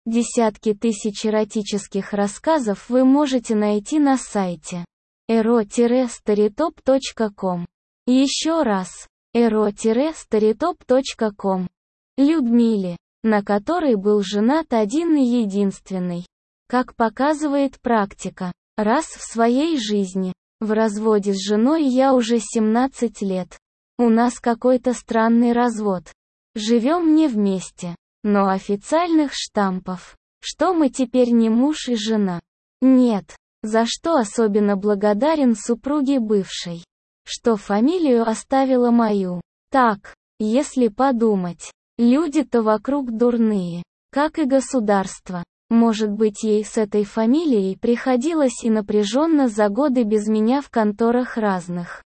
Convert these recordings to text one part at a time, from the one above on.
Десятки тысяч эротических рассказов вы можете найти на сайте ero-storytop.com. Еще раз, ero-storytop.com. Людмиле, на которой был женат один и единственный. Как показывает практика, раз в своей жизни. В разводе с женой я уже 17 лет. У нас какой-то странный развод. Живем не вместе, но официальных штампов, что мы теперь не муж и жена, нет. За что особенно благодарен супруге бывшей, что фамилию оставила мою. Так, если подумать, люди-то вокруг дурные, как и государство. Может быть, ей с этой фамилией приходилось и напряженно за годы без меня в конторах разных.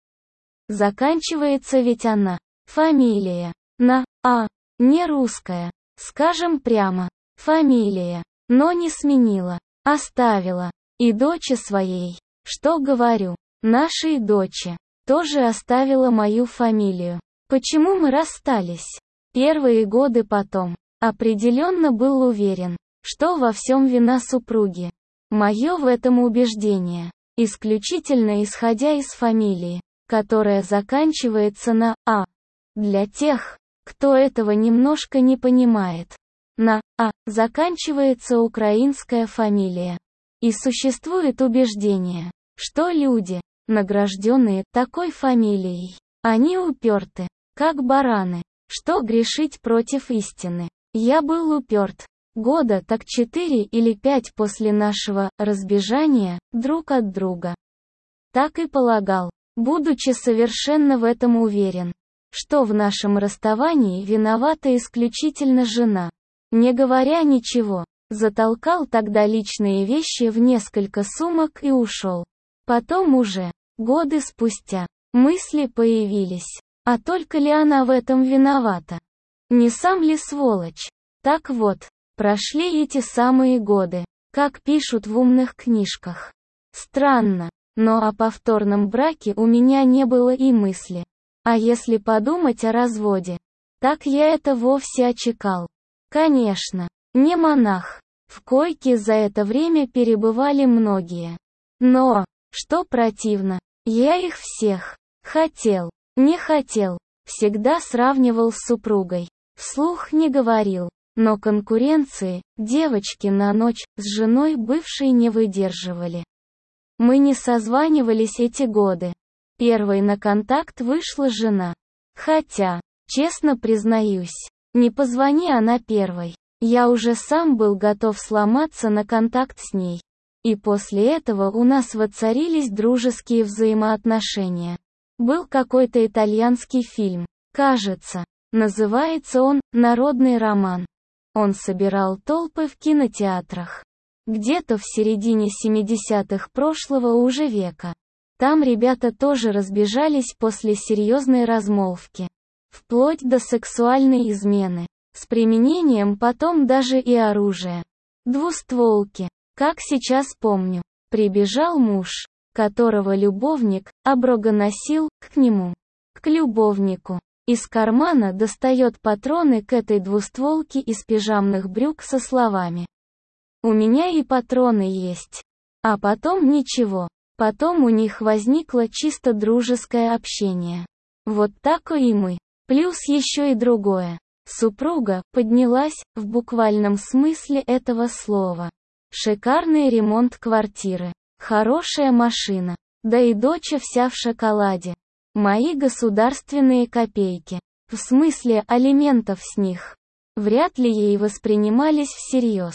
Заканчивается ведь она, фамилия, на «а», не русская, скажем прямо, фамилия, но не сменила, оставила. И доче своей, что говорю, нашей доче, тоже оставила мою фамилию. Почему мы расстались? Первые годы потом, определенно был уверен, что во всем вина супруги. Мое в этом убеждение, исключительно исходя из фамилии, которая заканчивается на «а». Для тех, кто этого немножко не понимает, на «а» заканчивается украинская фамилия. И существует убеждение, что люди, награжденные такой фамилией, они уперты, как бараны, что грешить против истины. Я был уперт. Года так 4 или 5 после нашего разбежания друг от друга. Так и полагал, будучи совершенно в этом уверен, что в нашем расставании виновата исключительно жена. Не говоря ничего, затолкал тогда личные вещи в несколько сумок и ушел. Потом уже, годы спустя, мысли появились. А только ли она в этом виновата? Не сам ли сволочь? Так вот, прошли эти самые годы, как пишут в умных книжках. Странно, но о повторном браке у меня не было и мысли. А если подумать о разводе, так я это вовсе очекал. Конечно, не монах. В койке за это время перебывали многие. Но, что противно, я их всех, хотел, не хотел, всегда сравнивал с супругой. Вслух не говорил, но конкуренции, девочки на ночь, с женой бывшей не выдерживали. Мы не созванивались эти годы. Первой на контакт вышла жена. Хотя, честно признаюсь, не позвони она первой. Я уже сам был готов сломаться на контакт с ней. И после этого у нас воцарились дружеские взаимоотношения. Был какой-то итальянский фильм, кажется, называется он «Народный роман». Он собирал толпы в кинотеатрах. Где-то в середине 70-х прошлого уже века. Там ребята тоже разбежались после серьезной размолвки. Вплоть до сексуальной измены. С применением потом даже и оружия. Двустволки. Как сейчас помню. Прибежал муж, которого любовник, оброга носил, к нему. К любовнику. Из кармана достает патроны к этой двустволке из пижамных брюк со словами: «У меня и патроны есть». А потом ничего. Потом у них возникло чисто дружеское общение. Вот так и мы. Плюс еще и другое. Супруга поднялась, в буквальном смысле этого слова. Шикарный ремонт квартиры. Хорошая машина. Да и доча вся в шоколаде. Мои государственные копейки. В смысле алиментов с них. Вряд ли ей воспринимались всерьез.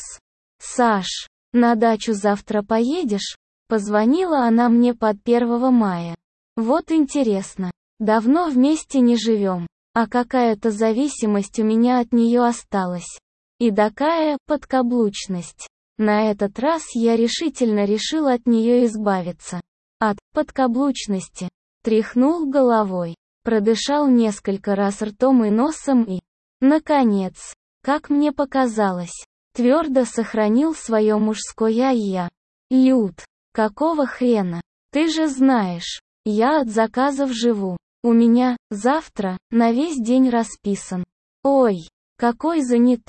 «Саш, на дачу завтра поедешь?» Позвонила она мне под 1 мая. Вот интересно. Давно вместе не живем. А какая-то зависимость у меня от нее осталась. И такая подкаблучность. На этот раз я решительно решил от нее избавиться. От подкаблучности. Тряхнул головой. Продышал несколько раз ртом и носом и, наконец, как мне показалось, твердо сохранил свое мужское «я». Люд, какого хрена? Ты же знаешь, я от заказов живу. У меня, завтра, на весь день расписан. Ой, какой занятой.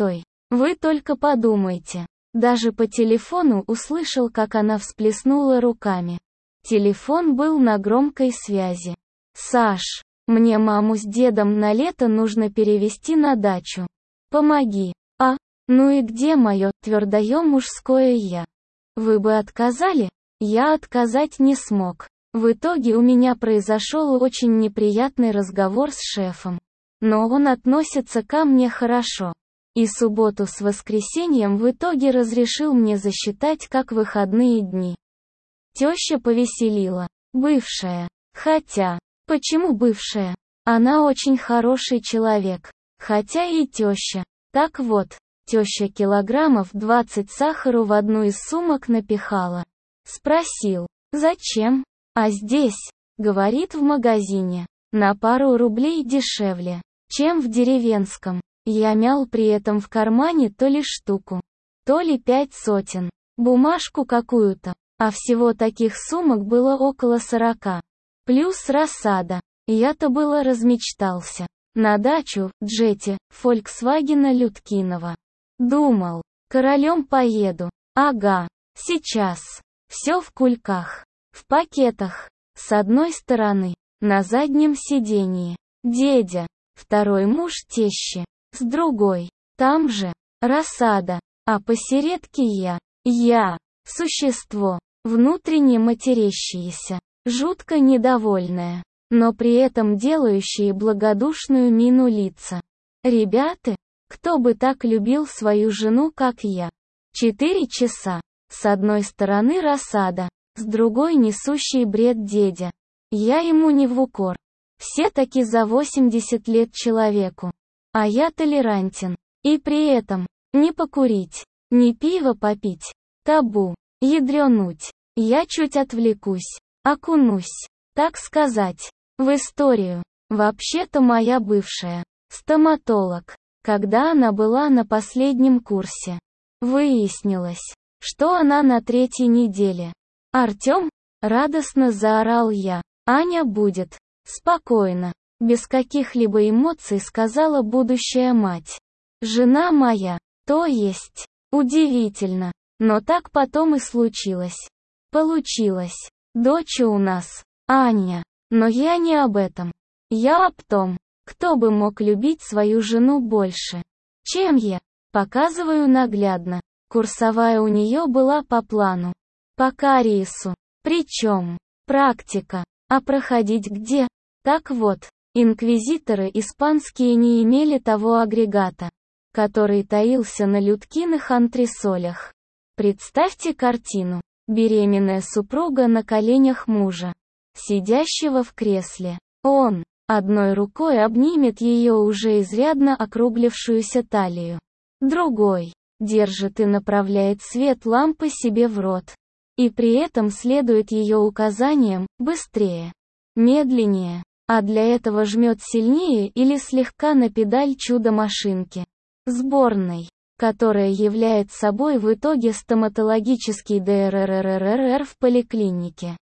Вы только подумайте. Даже по телефону услышал, как она всплеснула руками. Телефон был на громкой связи. «Саш, мне маму с дедом на лето нужно перевезти на дачу. Помоги». «А, ну и где мое твердое мужское я?» «Вы бы отказали?» Я отказать не смог. В итоге у меня произошел очень неприятный разговор с шефом. Но он относится ко мне хорошо. И субботу с воскресеньем в итоге разрешил мне засчитать как выходные дни. Теща повеселила. Бывшая. Хотя, почему бывшая? Она очень хороший человек. Хотя и теща. Так вот, теща килограммов 20 сахару в одну из сумок напихала. Спросил, зачем? А здесь, говорит, в магазине, на пару рублей дешевле, чем в деревенском. Я мял при этом в кармане то ли штуку, то ли 5 сотен, бумажку какую-то, а всего таких сумок было около 40. Плюс рассада. Я-то было размечтался. На дачу, джете, Фольксвагена Людкинова. Думал, королем поеду. Ага, сейчас. Все в кульках. В пакетах. С одной стороны, на заднем сиденье, дедя, второй муж тещи. С другой, там же, рассада, а посередке я, существо, внутренне матерящееся, жутко недовольное, но при этом делающее благодушную мину лица. Ребята, кто бы так любил свою жену, как я? 4 часа. С одной стороны рассада, с другой несущий бред дедя. Я ему не в укор. Все таки за 80 лет человеку. А я толерантен. И при этом, не покурить, не пиво попить. Табу. Ядрёнуть. Я чуть отвлекусь. Окунусь, так сказать, в историю. Вообще-то моя бывшая, стоматолог, когда она была на последнем курсе. Выяснилось, что она на 3-й неделе. «Артём?» — радостно заорал я. «Аня будет». Спокойно, без каких-либо эмоций сказала будущая мать. «Жена моя, то есть». Удивительно, но так потом и случилось. Получилось. Дочь у нас, Аня. Но я не об этом. Я об том, кто бы мог любить свою жену больше, чем я. Показываю наглядно. Курсовая у нее была по плану. По кариесу. Причем, практика. А проходить где? Так вот, инквизиторы испанские не имели того агрегата, который таился на Людкиных антресолях. Представьте картину. Беременная супруга на коленях мужа, сидящего в кресле. Он одной рукой обнимет ее уже изрядно округлившуюся талию. Другой держит и направляет свет лампы себе в рот. И при этом следует ее указаниям: быстрее, медленнее, а для этого жмет сильнее или слегка на педаль чудо-машинки. Сборной, которая является собой в итоге стоматологический ДРРРРР в поликлинике.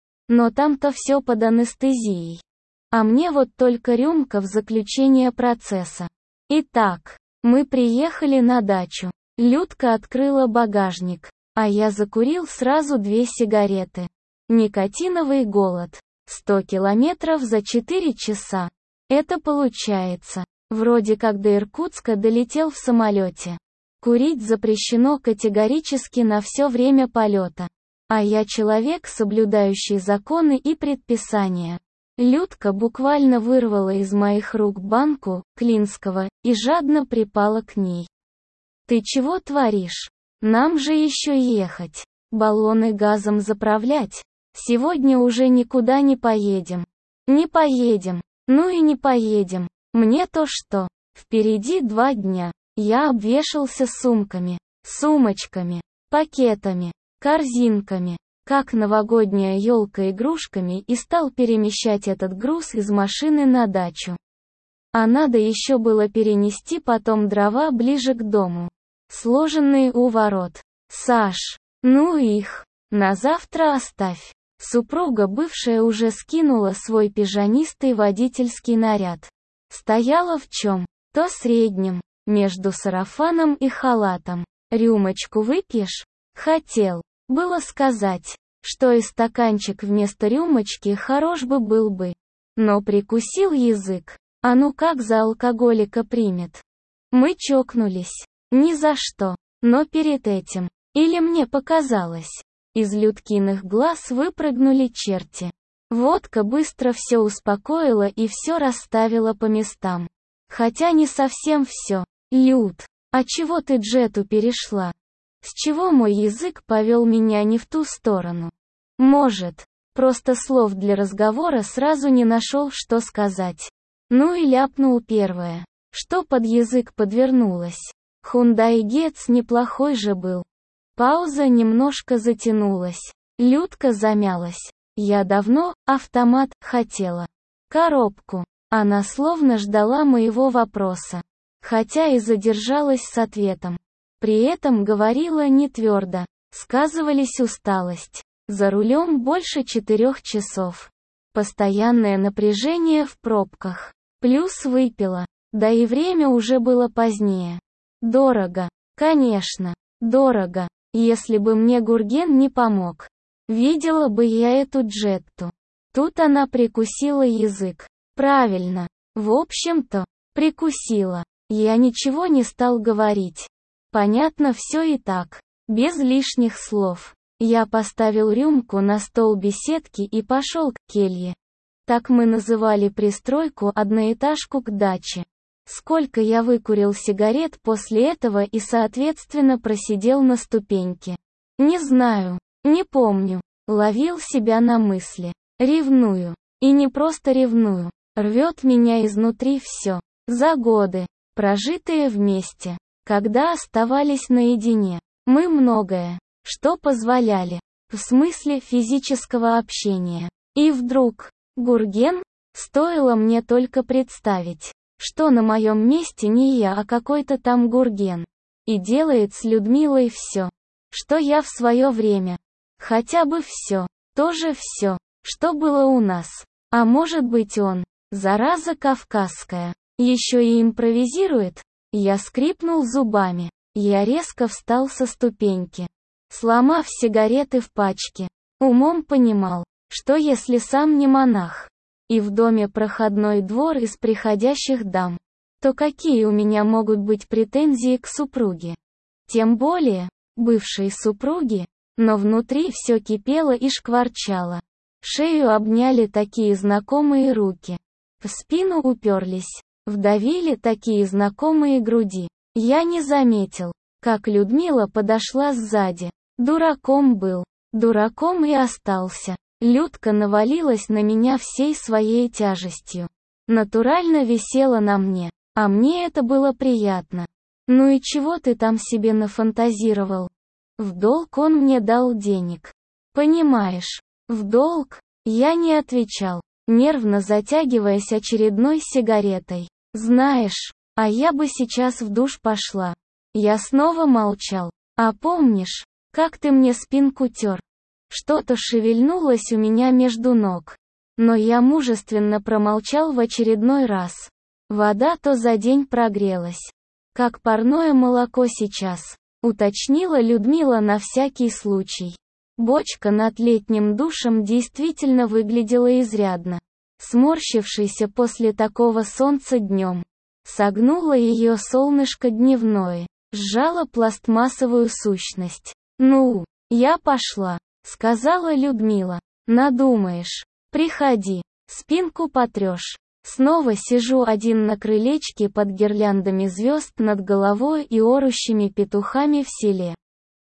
Но там-то все под анестезией. А мне вот только рюмка в заключение процесса. Итак, мы приехали на дачу. Людка открыла багажник, а я закурил сразу 2 сигареты. Никотиновый голод. 100 километров за 4 часа. Это получается, вроде как до Иркутска долетел в самолете. Курить запрещено категорически на все время полета. А я человек, соблюдающий законы и предписания. Людка буквально вырвала из моих рук банку Клинского и жадно припала к ней. «Ты чего творишь? Нам же еще ехать. Баллоны газом заправлять. Сегодня уже никуда не поедем». «Не поедем. Ну и не поедем. Мне-то что? Впереди 2 дня. Я обвешался сумками, сумочками, пакетами, корзинками, как новогодняя елка игрушками, и стал перемещать этот груз из машины на дачу. А надо еще было перенести потом дрова ближе к дому, сложенные у ворот. Саш, ну их, на завтра оставь. Супруга бывшая уже скинула свой пижонистый водительский наряд. Стояла в чем-то среднем между сарафаном и халатом. «Рюмочку выпьешь?» Хотел было сказать, что и стаканчик вместо рюмочки хорош бы был бы. Но прикусил язык. А ну как за алкоголика примет? Мы чокнулись. Ни за что. Но перед этим. Или мне показалось. Из Людкиных глаз выпрыгнули черти. Водка быстро все успокоила и все расставила по местам. Хотя не совсем все. Люд, а чего ты Джету перешла? С чего мой язык повел меня не в ту сторону? Может, просто слов для разговора сразу не нашел, что сказать. Ну и ляпнул первое, что под язык подвернулось. Hyundai Getz неплохой же был. Пауза немножко затянулась. Людка замялась. Я давно автомат хотела. Коробку. Она словно ждала моего вопроса. Хотя и задержалась с ответом. При этом говорила не твердо. Сказывались усталость. За рулем больше 4 часов. Постоянное напряжение в пробках. Плюс выпила. Да и время уже было позднее. Дорого. Конечно. Дорого. Если бы мне Гурген не помог. Видела бы я эту Джетту. Тут она прикусила язык. Правильно. В общем-то, прикусила. Я ничего не стал говорить. Понятно все и так. Без лишних слов. Я поставил рюмку на стол беседки и пошел к келье. Так мы называли пристройку одноэтажку к даче. Сколько я выкурил сигарет после этого и соответственно просидел на ступеньке. Не знаю, не помню. Ловил себя на мысли. Ревную. И не просто ревную. Рвет меня изнутри все. За годы, прожитые вместе. Когда оставались наедине. Мы многое, что позволяли. В смысле физического общения. И вдруг, Гурген, стоило мне только представить, что на моем месте не я, а какой-то там Гурген. И делает с Людмилой все, что я в свое время. Хотя бы все, тоже все, что было у нас. А может быть он, зараза кавказская, еще и импровизирует? Я скрипнул зубами. Я резко встал со ступеньки, сломав сигареты в пачке. Умом понимал, что если сам не монах, и в доме проходной двор из приходящих дам, то какие у меня могут быть претензии к супруге? Тем более, бывшей супруге, но внутри все кипело и шкварчало. Шею обняли такие знакомые руки. В спину уперлись, вдавили такие знакомые груди. Я не заметил, как Людмила подошла сзади. Дураком был, дураком и остался. Людка навалилась на меня всей своей тяжестью. Натурально висела на мне, а мне это было приятно. Ну и чего ты там себе нафантазировал? В долг он мне дал денег. Понимаешь, в долг? Я не отвечал, нервно затягиваясь очередной сигаретой. Знаешь, а я бы сейчас в душ пошла. Я снова молчал. А помнишь, как ты мне спинку тер? Что-то шевельнулось у меня между ног. Но я мужественно промолчал в очередной раз. Вода то за день прогрелась. Как парное молоко сейчас, уточнила Людмила на всякий случай. Бочка над летним душем действительно выглядела изрядно. Сморщившийся после такого солнца днем. Согнуло ее солнышко дневное, сжало пластмассовую сущность. «Ну, я пошла», — сказала Людмила. «Надумаешь, приходи, спинку потрешь». Снова сижу один на крылечке под гирляндами звезд над головой и орущими петухами в селе.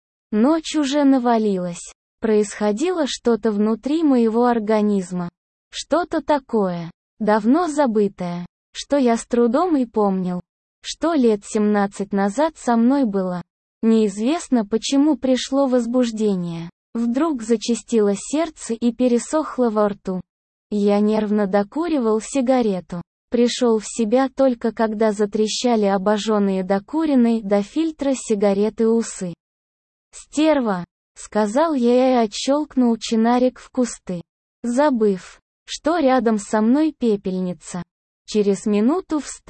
Ночь уже навалилась. Происходило что-то внутри моего организма. Что-то такое, давно забытое, что я с трудом и помнил. Что лет 17 назад со мной было. Неизвестно, почему пришло возбуждение. Вдруг зачастило сердце и пересохло во рту. Я нервно докуривал сигарету. Пришел в себя только когда затрещали обожженные докуренной до фильтра сигареты усы. «Стерва!» — сказал я и отщелкнул чинарик в кусты. Забыв, что рядом со мной пепельница. Через минуту встал.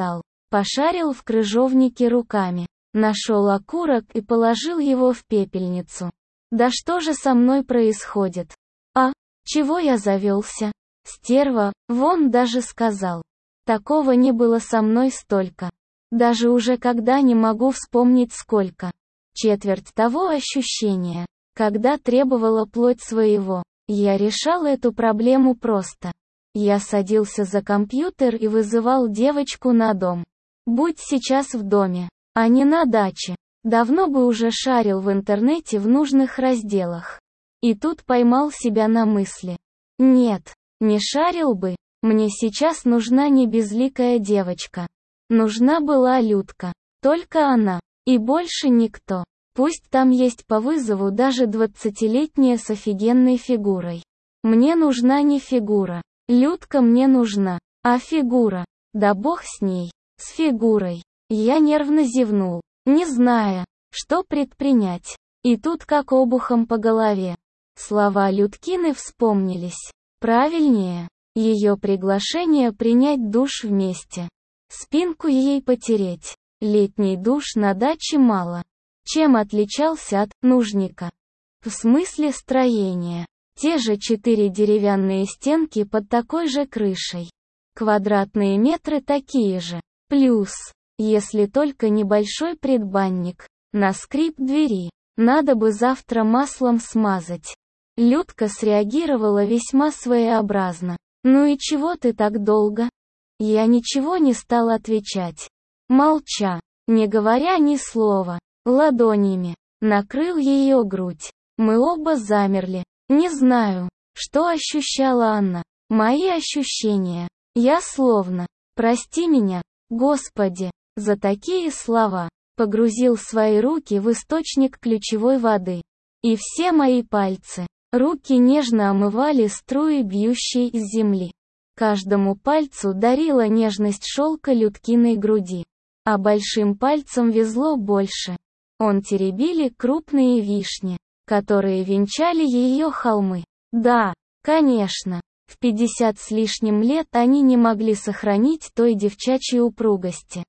Пошарил в крыжовнике руками. Нашел окурок и положил его в пепельницу. Да что же со мной происходит? А, чего я завелся? Стерва, вон даже сказал. Такого не было со мной столько. Даже уже когда не могу вспомнить сколько. Четверть того ощущения, когда требовала плоть своего. Я решал эту проблему просто. Я садился за компьютер и вызывал девочку на дом. Будь сейчас в доме, а не на даче. Давно бы уже шарил в интернете в нужных разделах. И тут поймал себя на мысли. Нет, не шарил бы. Мне сейчас нужна не безликая девочка. Нужна была Людка. Только она. И больше никто. Пусть там есть по вызову даже 20-летняя с офигенной фигурой. Мне нужна не фигура. Людка мне нужна. А фигура? Да бог с ней. С фигурой. Я нервно зевнул, не зная, что предпринять. И тут как обухом по голове. Слова Людкины вспомнились. Правильнее, ее приглашение принять душ вместе. Спинку ей потереть. Летний душ на даче мало. Чем отличался от нужника? В смысле строения. Те же 4 деревянные стенки под такой же крышей. Квадратные метры такие же. Плюс, если только небольшой предбанник, на скрип двери, надо бы завтра маслом смазать. Людка среагировала весьма своеобразно. «Ну и чего ты так долго?» Я ничего не стал отвечать. Молча, не говоря ни слова, ладонями, накрыл ее грудь. Мы оба замерли. Не знаю, что ощущала она. Мои ощущения. Я словно, прости меня, Господи, за такие слова, погрузил свои руки в источник ключевой воды. И все мои пальцы, руки нежно омывали струи, бьющие из земли. Каждому пальцу дарила нежность шелка Людкиной груди. А большим пальцем везло больше. Он теребили крупные вишни, которые венчали ее холмы. Да, конечно. В 50 с лишним лет они не могли сохранить той девчачьей упругости,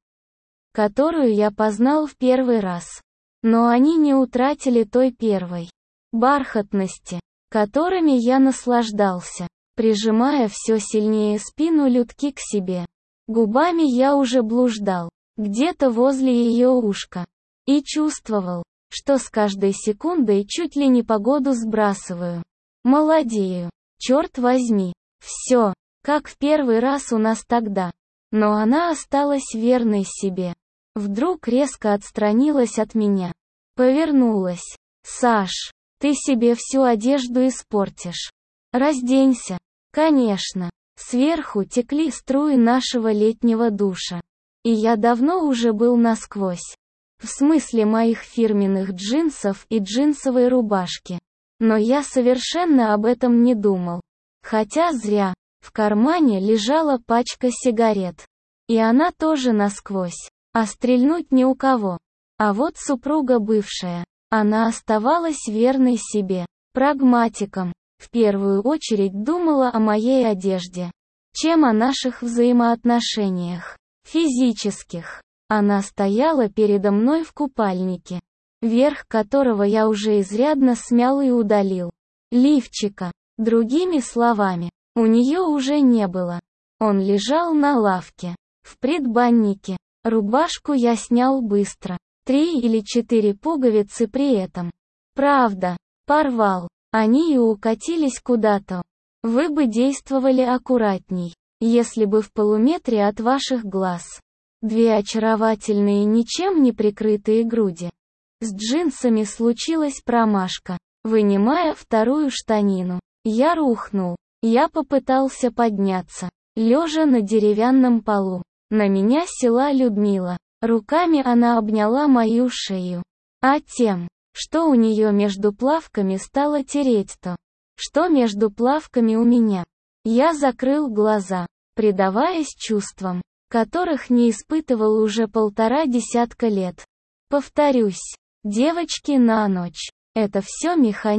которую я познал в первый раз. Но они не утратили той первой бархатности, которыми я наслаждался, прижимая все сильнее спину Людки к себе. Губами я уже блуждал, где-то возле ее ушка, и чувствовал, что с каждой секундой чуть ли не погоду сбрасываю. Молодею. Черт возьми, все, как в первый раз у нас тогда. Но она осталась верной себе. Вдруг резко отстранилась от меня. Повернулась. «Саш, ты себе всю одежду испортишь. Разденься». Конечно. Сверху текли струи нашего летнего душа. И я давно уже был насквозь. В смысле моих фирменных джинсов и джинсовой рубашки. Но я совершенно об этом не думал. Хотя зря. В кармане лежала пачка сигарет. И она тоже насквозь. А стрельнуть ни у кого. А вот супруга бывшая. Она оставалась верной себе. Прагматиком. В первую очередь думала о моей одежде. Чем о наших взаимоотношениях. Физических. Она стояла передо мной в купальнике, верх которого я уже изрядно смял и удалил. Лифчика. Другими словами, у нее уже не было. Он лежал на лавке, в предбаннике. Рубашку я снял быстро. 3 или 4 пуговицы при этом. Правда, порвал. Они и укатились куда-то. Вы бы действовали аккуратней, если бы в полуметре от ваших глаз. 2 очаровательные ничем не прикрытые груди. С джинсами случилась промашка. Вынимая вторую штанину, я рухнул. Я попытался подняться, лежа на деревянном полу. На меня села Людмила. Руками она обняла мою шею. А тем, что у нее между плавками, стало тереть то, что между плавками у меня. Я закрыл глаза, предаваясь чувствам, которых не испытывал уже 1,5 десятка лет. Повторюсь, девочки на ночь. Это все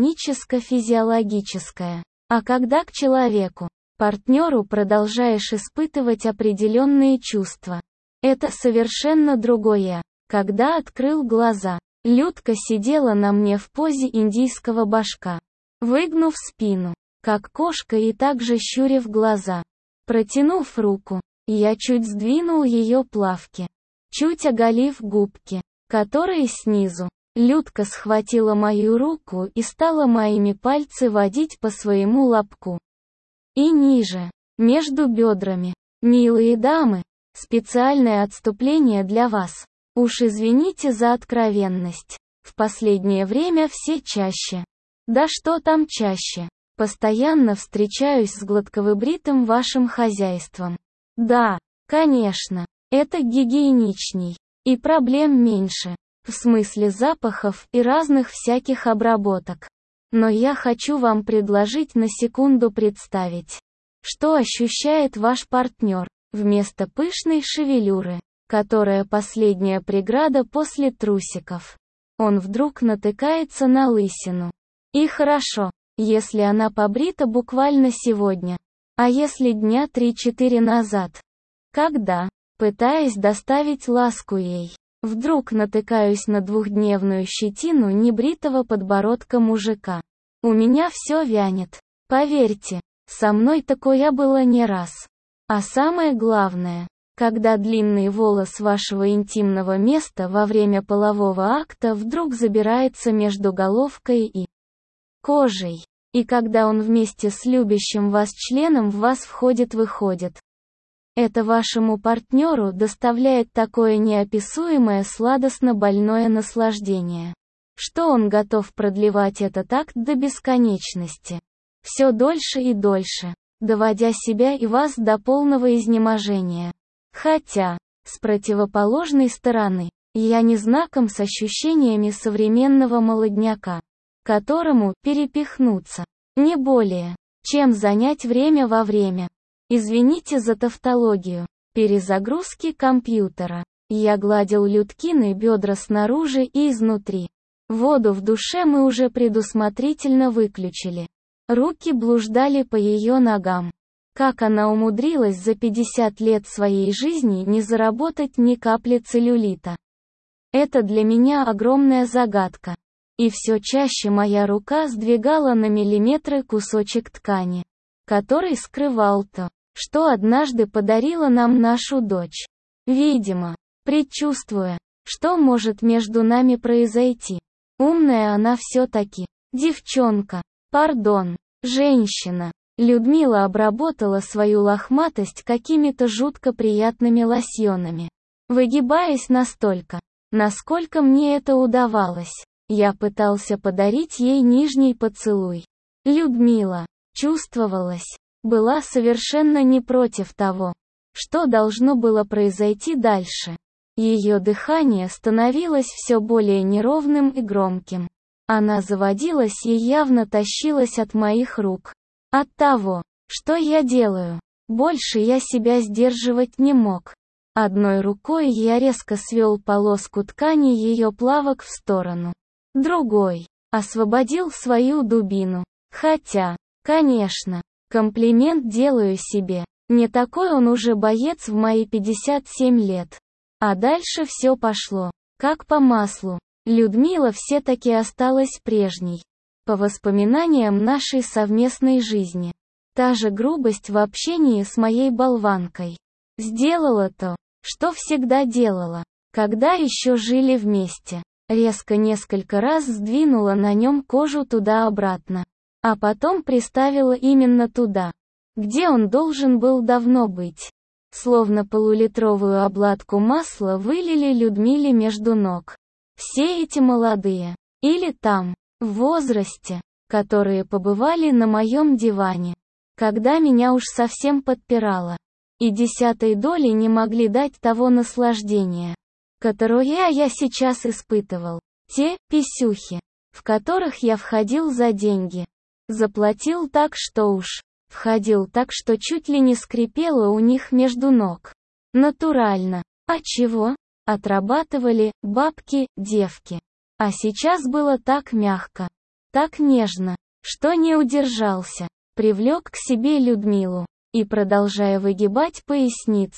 механическо-физиологическое. А когда к человеку, партнеру продолжаешь испытывать определенные чувства, Это совершенно другое. Когда открыл глаза, Людка сидела на мне в позе индийского башка, выгнув спину, как кошка, и также щурив глаза. Протянув руку, я чуть сдвинул ее плавки, чуть оголив губки, которые снизу. Людка схватила мою руку и стала моими пальцы водить по своему лобку. И ниже, между бедрами. Милые дамы, специальное отступление для вас. Уж извините за откровенность. В последнее время все чаще. Да что там чаще. Постоянно встречаюсь с гладковыбритым вашим хозяйством. Да, конечно, это гигиеничней. И проблем меньше. В смысле запахов и разных всяких обработок. Но я хочу вам предложить на секунду представить, что ощущает ваш партнер, вместо пышной шевелюры, которая последняя преграда после трусиков. Он вдруг натыкается на лысину. И хорошо, если она побрита буквально сегодня. А если дня 3-4 назад? Когда, пытаясь доставить ласку ей, вдруг натыкаюсь на двухдневную щетину небритого подбородка мужика. У меня все вянет. Поверьте, со мной такое было не раз. А самое главное, когда длинный волос вашего интимного места во время полового акта вдруг забирается между головкой и кожей, и когда он вместе с любящим вас членом в вас входит-выходит. Это вашему партнеру доставляет такое неописуемое сладостно-больное наслаждение, что он готов продлевать этот акт до бесконечности. Все дольше и дольше, доводя себя и вас до полного изнеможения. Хотя, с противоположной стороны, я не знаком с ощущениями современного молодняка, которому перепихнуться, не более, чем занять время во время. Извините за тавтологию. Перезагрузки компьютера. Я гладил Людкины бедра снаружи и изнутри. Воду в душе мы уже предусмотрительно выключили. Руки блуждали по ее ногам. Как она умудрилась за 50 лет своей жизни не заработать ни капли целлюлита? Это для меня огромная загадка. И все чаще моя рука сдвигала на миллиметры кусочек ткани, который скрывал то, что однажды подарила нам нашу дочь. Видимо, предчувствуя, что может между нами произойти. Умная она все-таки. Девчонка. Пардон. Женщина. Людмила обработала свою лохматость какими-то жутко приятными лосьонами. Выгибаясь настолько, насколько мне это удавалось, я пытался подарить ей нижний поцелуй. Людмила, чувствовалась, была совершенно не против того, что должно было произойти дальше. Ее дыхание становилось все более неровным и громким. Она заводилась и явно тащилась от моих рук. От того, что я делаю, больше я себя сдерживать не мог. Одной рукой я резко свел полоску ткани ее плавок в сторону. Другой освободил свою дубину. Хотя, конечно, комплимент делаю себе. Не такой он уже боец в мои 57 лет. А дальше все пошло, как по маслу. Людмила все-таки осталась прежней. По воспоминаниям нашей совместной жизни. Та же грубость в общении с моей болванкой. Сделала то, что всегда делала, когда еще жили вместе. Резко несколько раз сдвинула на нем кожу туда-обратно. А потом приставила именно туда, где он должен был давно быть. Словно полулитровую обладку масла вылили Людмиле между ног. Все эти молодые, или там, в возрасте, которые побывали на моем диване, когда меня уж совсем подпирало, и десятой доли не могли дать того наслаждения, которое я сейчас испытывал. Те писюхи, в которых я входил за деньги. Заплатил так, что уж, входил так, что чуть ли не скрипело у них между ног. Натурально. А чего? Отрабатывали бабки, девки. А сейчас было так мягко, так нежно, что не удержался, привлек к себе Людмилу, и, продолжая выгибать поясницу,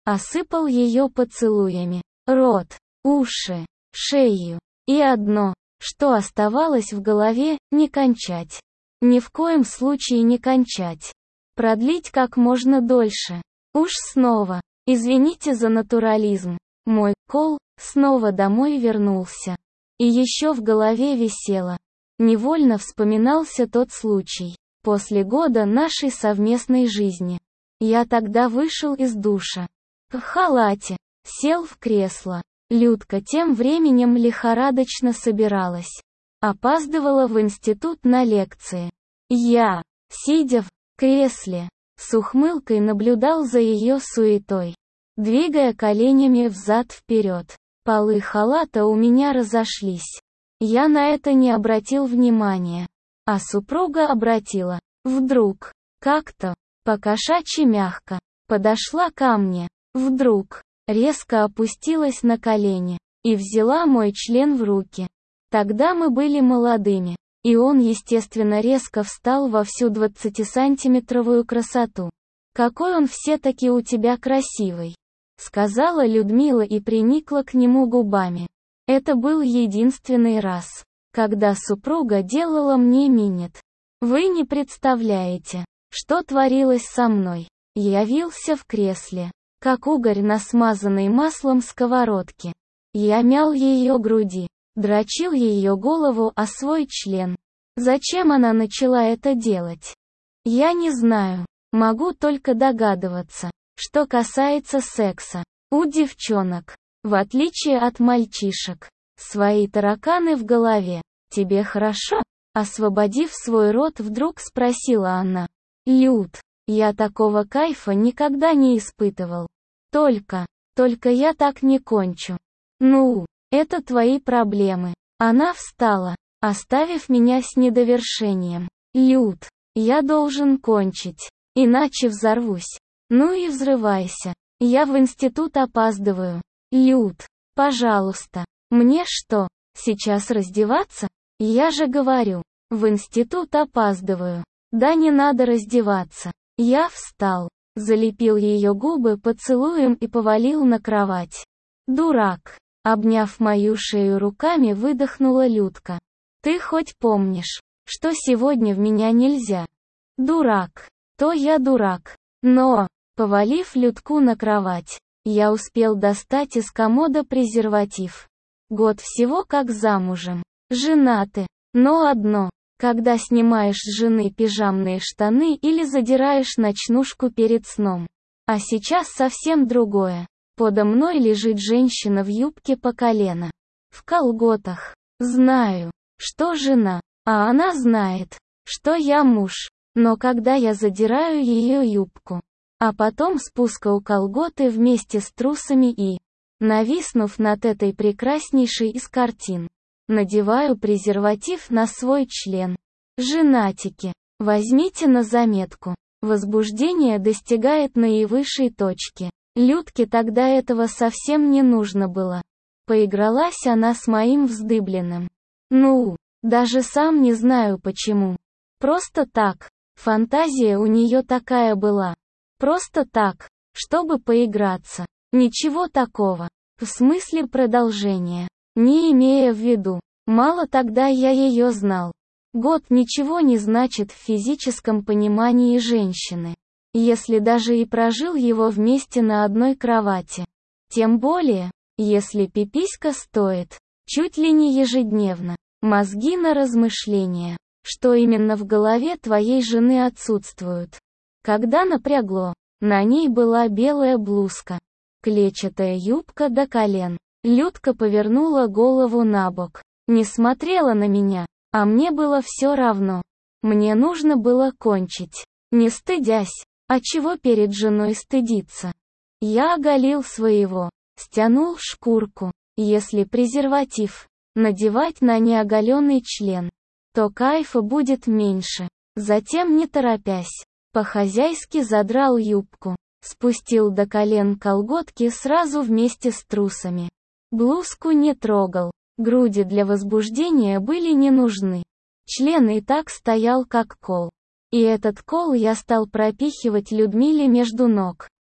осыпал ее поцелуями. Рот, уши, шею. И одно, что оставалось в голове, не кончать. Ни в коем случае не кончать. Продлить как можно дольше. Уж снова. Извините за натурализм. Мой Кол снова домой вернулся. И еще в голове висело. Невольно вспоминался тот случай. После года нашей совместной жизни. Я тогда вышел из душа. В халате. Сел в кресло. Людка тем временем лихорадочно собиралась. Опаздывала в институт на лекции. Я, сидя в кресле, с ухмылкой наблюдал за ее суетой. Двигая коленями взад-вперед. Полы халата у меня разошлись. Я на это не обратил внимания. А супруга обратила. Вдруг, как-то, по-кошачьи мягко, подошла ко мне. Вдруг, резко опустилась на колени. И взяла мой член в руки. Тогда мы были молодыми. И он, естественно, резко встал во всю 20-сантиметровую красоту. «Какой он все-таки у тебя красивый», — сказала Людмила и приникла к нему губами. Это был единственный раз, когда супруга делала мне минет. Вы не представляете, что творилось со мной. Я вился в кресле, как угорь на смазанной маслом сковородке. Я мял ее груди, дрочил ее голову о свой член. Зачем она начала это делать? Я не знаю, могу только догадываться. Что касается секса, у девчонок, в отличие от мальчишек, свои тараканы в голове. Тебе хорошо? Освободив свой рот, вдруг спросила она. Люд, я такого кайфа никогда не испытывал. Только я так не кончу. Ну, это твои проблемы. Она встала, оставив меня с недовершением. Люд, я должен кончить, иначе взорвусь. Ну и взрывайся. Я в институт опаздываю. Люд, пожалуйста. Мне что, сейчас раздеваться? Я же говорю, в институт опаздываю. Да не надо раздеваться. Я встал, залепил ее губы поцелуем и повалил на кровать. Дурак. Обняв мою шею руками, выдохнула Людка. Ты хоть помнишь, что сегодня в меня нельзя? Дурак. То я дурак. Но, повалив Людку на кровать, я успел достать из комода презерватив. Год всего как замужем. Женаты. Но одно, когда снимаешь с жены пижамные штаны или задираешь ночнушку перед сном. А сейчас совсем другое. Подо мной лежит женщина в юбке по колено. В колготах. Знаю, что жена, а она знает, что я муж. Но когда я задираю ее юбку, а потом спускаю колготы вместе с трусами и, нависнув над этой прекраснейшей из картин, надеваю презерватив на свой член. Женатики, возьмите на заметку. Возбуждение достигает наивысшей точки. Людке тогда этого совсем не нужно было. Поигралась она с моим вздыбленным. Ну, даже сам не знаю почему. Просто так. Фантазия у нее такая была. Просто так, чтобы поиграться. Ничего такого. В смысле продолжения. Не имея в виду. Мало тогда я ее знал. Год ничего не значит в физическом понимании женщины. Если даже и прожил его вместе на одной кровати. Тем более, если пиписька стоит, чуть ли не ежедневно, мозги на размышления, что именно в голове твоей жены отсутствуют. Когда напрягло, на ней была белая блузка, клетчатая юбка до колен. Людка повернула голову набок, не смотрела на меня, а мне было все равно. Мне нужно было кончить, не стыдясь. А чего перед женой стыдиться? Я оголил своего, стянул шкурку. Если презерватив надевать на неоголенный член, то кайфа будет меньше. Затем, не торопясь, по-хозяйски задрал юбку, спустил до колен колготки сразу вместе с трусами. Блузку не трогал, груди для возбуждения были не нужны. Член и так стоял как кол. И этот кол я стал пропихивать Людмиле между ног.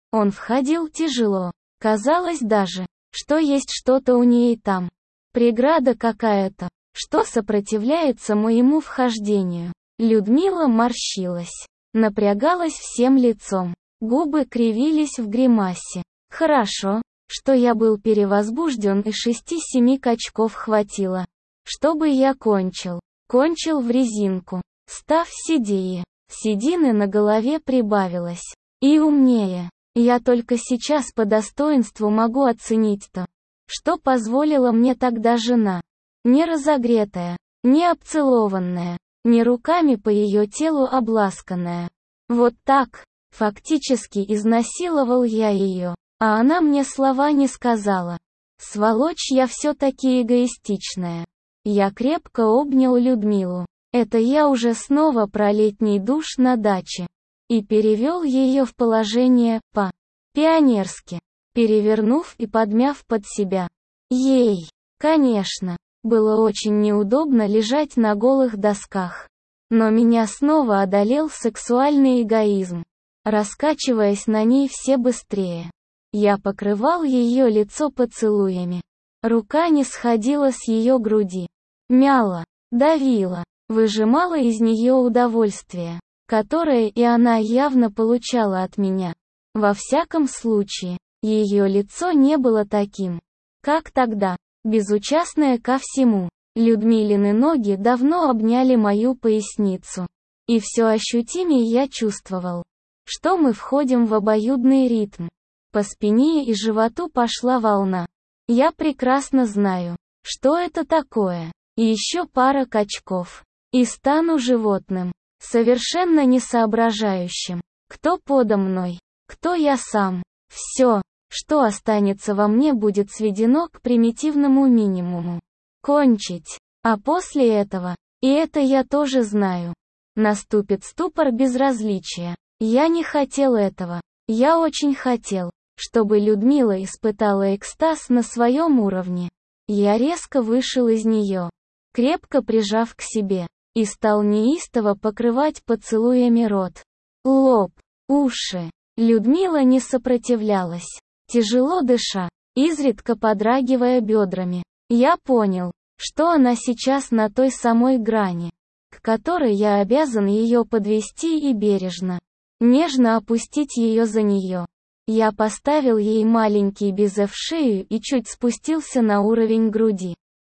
Он входил тяжело. Казалось даже, что есть что-то у ней там. Преграда какая-то, что сопротивляется моему вхождению. Людмила морщилась. Напрягалась всем лицом. Губы кривились в гримасе. Хорошо, что я был перевозбужден и 6-7 качков хватило. Чтобы я кончил. Кончил в резинку. Став седее. Седины на голове прибавилось. И умнее. Я только сейчас по достоинству могу оценить то, что позволила мне тогда жена. Не разогретая, не обцелованная, не руками по ее телу обласканная. Вот так, фактически изнасиловал я ее, а она мне слова не сказала. Сволочь я все-таки эгоистичная. Я крепко обнял Людмилу. Это я уже снова про летний душ на даче. И перевел ее в положение по-пионерски, перевернув и подмяв под себя. Ей, конечно, было очень неудобно лежать на голых досках. Но меня снова одолел сексуальный эгоизм. Раскачиваясь на ней все быстрее. Я покрывал ее лицо поцелуями. Рука не сходила с ее груди. Мяла, давила, выжимала из нее удовольствие, которое и она явно получала от меня. Во всяком случае, ее лицо не было таким, как тогда, безучастное ко всему. Людмилины ноги давно обняли мою поясницу. И все ощутимее я чувствовал, что мы входим в обоюдный ритм. По спине и животу пошла волна. Я прекрасно знаю, что это такое. И еще пара качков. И стану животным. Совершенно несоображающим. Кто подо мной? Кто я сам? Все, что останется во мне, будет сведено к примитивному минимуму. Кончить. А после этого, и это я тоже знаю, наступит ступор безразличия. Я не хотел этого. Я очень хотел, чтобы Людмила испытала экстаз на своем уровне. Я резко вышел из нее, крепко прижав к себе, и стал неистово покрывать поцелуями рот, лоб, уши. Людмила не сопротивлялась, тяжело дыша, изредка подрагивая бедрами. Я понял, что она сейчас на той самой грани, к которой я обязан ее подвести и бережно, нежно опустить ее за нее. Я поставил ей маленький безе в шею и чуть спустился на уровень груди.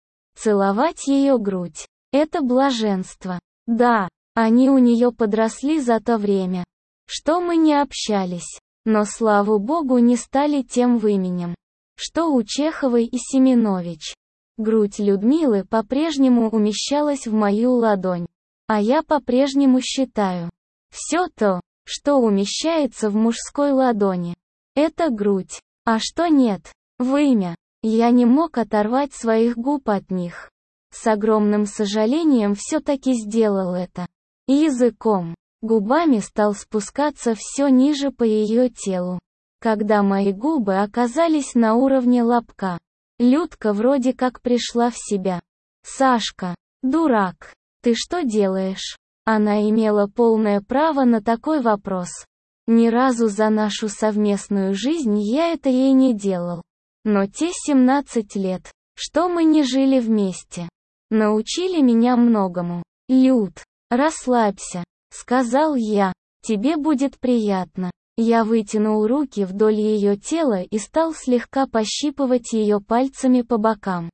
Целовать ее грудь — это блаженство. Да, они у нее подросли за то время, что мы не общались, но, слава богу, не стали тем выменем, что у Чеховой и Семенович. Грудь Людмилы по-прежнему умещалась в мою ладонь, а я по-прежнему считаю, все то, что умещается в мужской ладони, это грудь, а что нет, вымя. Я не мог оторвать своих губ от них. С огромным сожалением все-таки сделал это. И языком, губами стал спускаться все ниже по ее телу. Когда мои губы оказались на уровне лобка, Людка вроде как пришла в себя. «Сашка, дурак, ты что делаешь?» Она имела полное право на такой вопрос. Ни разу за нашу совместную жизнь я это ей не делал. Но те 17 лет, что мы не жили вместе, научили меня многому. «Люд, расслабься», — сказал я, — «тебе будет приятно». Я вытянул руки вдоль ее тела и стал слегка пощипывать ее пальцами по бокам.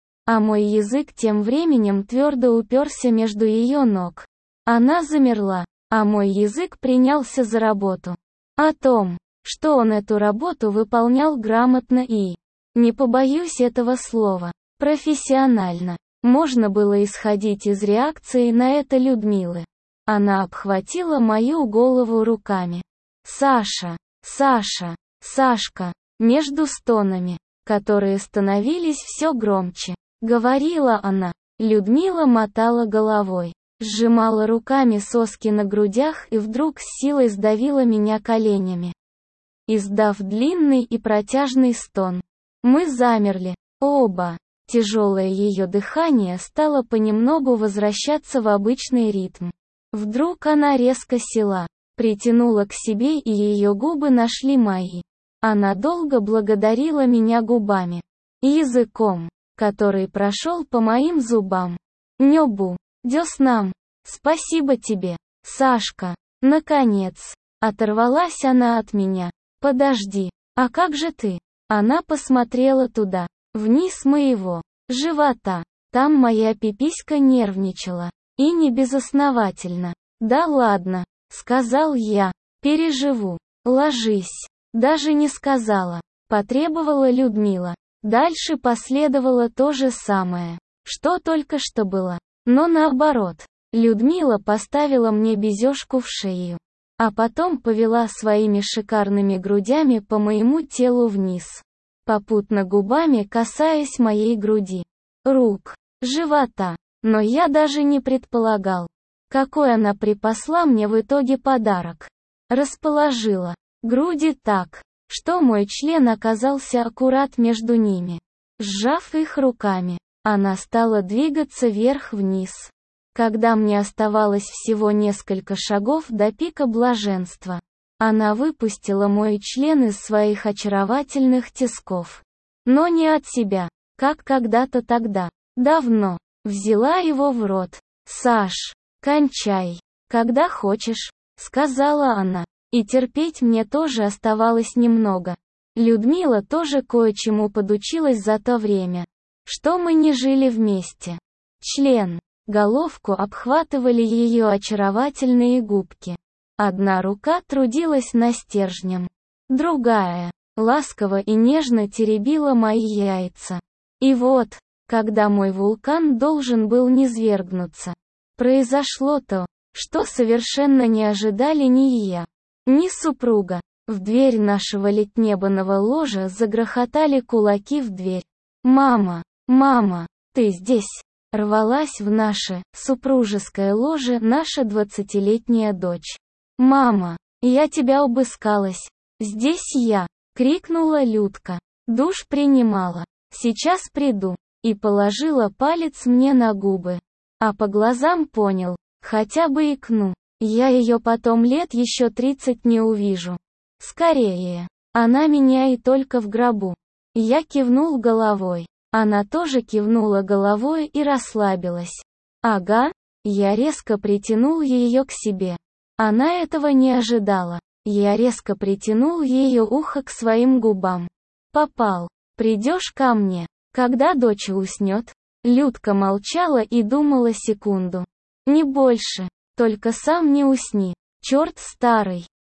А мой язык тем временем твердо уперся между ее ног. Она замерла, а мой язык принялся за работу. О том, что он эту работу выполнял грамотно и, не побоюсь этого слова, профессионально. Можно было исходить из реакции на это Людмилы. Она обхватила мою голову руками. «Саша, Саша, Сашка», между стонами, которые становились все громче, говорила она. Людмила мотала головой, сжимала руками соски на грудях и вдруг с силой сдавила меня коленями. Издав длинный и протяжный стон, мы замерли, оба. Тяжелое ее дыхание стало понемногу возвращаться в обычный ритм. Вдруг она резко села, Притянула к себе, и ее губы нашли мои. Она долго благодарила меня губами и языком, который прошел по моим зубам. Небу, деснам. Спасибо тебе, Сашка. Наконец, оторвалась она от меня. Подожди, а как же ты? Она посмотрела туда, вниз моего живота. Там моя пиписька нервничала. И не безосновательно. Да ладно, сказал я. Переживу. Ложись. Даже не сказала. Потребовала Людмила. Дальше последовало то же самое, что только что было. Но наоборот. Людмила поставила мне безёшку в шею. А потом повела своими шикарными грудями по моему телу вниз. Попутно губами касаясь моей груди, рук, живота. Но я даже не предполагал, какой она припасла мне в итоге подарок. Расположила груди так, что мой член оказался аккурат между ними. Сжав их руками, она стала двигаться вверх-вниз. Когда мне оставалось всего несколько шагов до пика блаженства, она выпустила мой член из своих очаровательных тисков. Но не от себя, как когда-то тогда. Давно. Взяла его в рот. «Саш, кончай. Когда хочешь», — сказала она. И терпеть мне тоже оставалось немного. Людмила тоже кое-чему подучилась за то время, что мы не жили вместе. Член, головку обхватывали ее очаровательные губки. Одна рука трудилась на стержнем. Другая, ласково и нежно теребила мои яйца. И вот, когда мой вулкан должен был низвергнуться, произошло то, что совершенно не ожидали ни я, ни супруга. В дверь нашего литнебаного ложа загрохотали кулаки в дверь. «Мама, мама, ты здесь?» Рвалась в наше супружеское ложе наша 20-летняя дочь. «Мама, я тебя обыскалась. Здесь я!» — крикнула Людка. «Душ принимала. Сейчас приду». И положила палец мне на губы. А по глазам понял, хотя бы икну. Я ее потом лет еще 30 не увижу. Скорее. Она меня и только в гробу. Я кивнул головой. Она тоже кивнула головой и расслабилась. Ага. Я резко притянул ее к себе. Она этого не ожидала. Я резко притянул ее ухо к своим губам. Попал. Придешь ко мне, когда дочь уснет? Людка молчала и думала секунду. Не больше. Только сам не усни. Черт старый.